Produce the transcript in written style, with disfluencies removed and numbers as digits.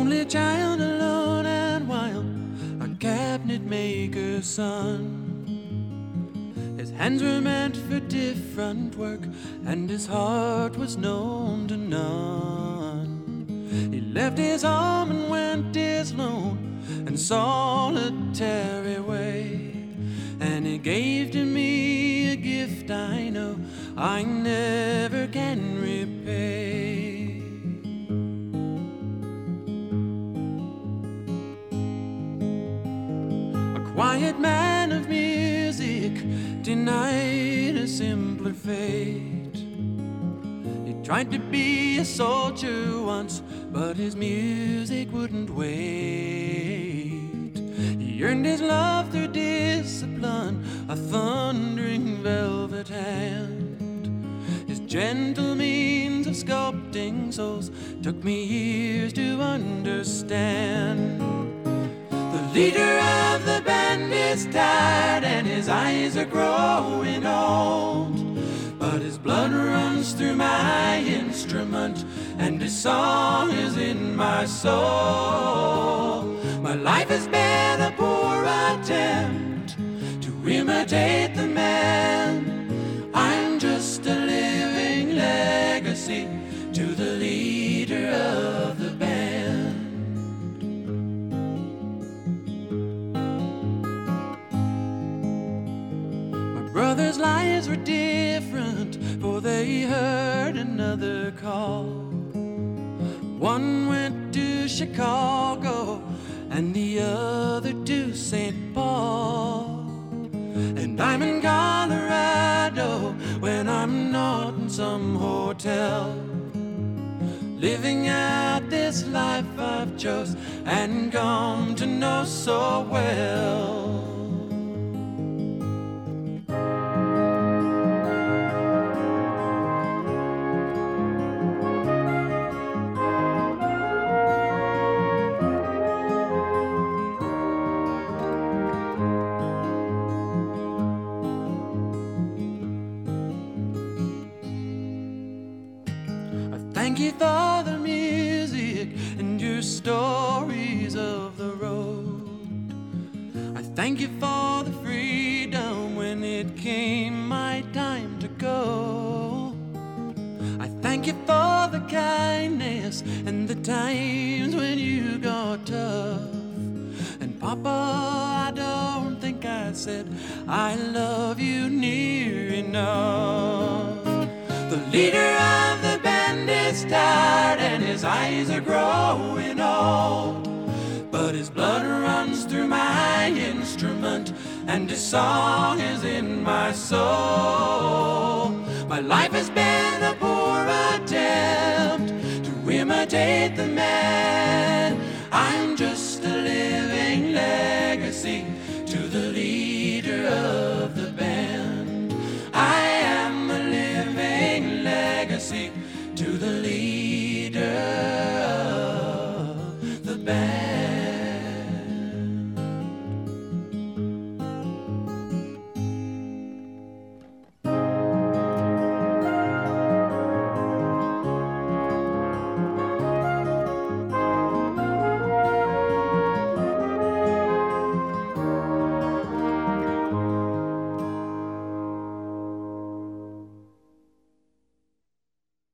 only child, alone and wild, a cabinet maker's son. His hands were meant for different work, and his heart was known to none. He left his home and went his lone and solitary way, and he gave to me a gift I know I never can repay. A quiet man of music, denied a simpler fate. He tried to be a soldier once, but his music wouldn't wait. He earned his love through discipline, a thundering velvet hand. His gentle means of sculpting souls took me years to understand. The leader of the band is tired and his eyes are growing old, but his blood runs through my instrument and his song is in my soul. My life has been a poor attempt to imitate the man. I'm just a living legacy to the leader of the band. Brothers' lives were different, for they heard another call. One went to Chicago and the other to St. Paul. And I'm in Colorado when I'm not in some hotel, living out this life I've chose and come to know so well. Thank you for the music and your stories of the road. I thank you for the freedom when it came my time to go. I thank you for the kindness and the times when you got tough. And Papa, I don't think I said I love you near enough. The leader of the band is tired and his eyes are growing old, but his blood runs through my instrument and his song is in my soul. My life has been a poor attempt to imitate the man. I'm just a living legacy to the leader of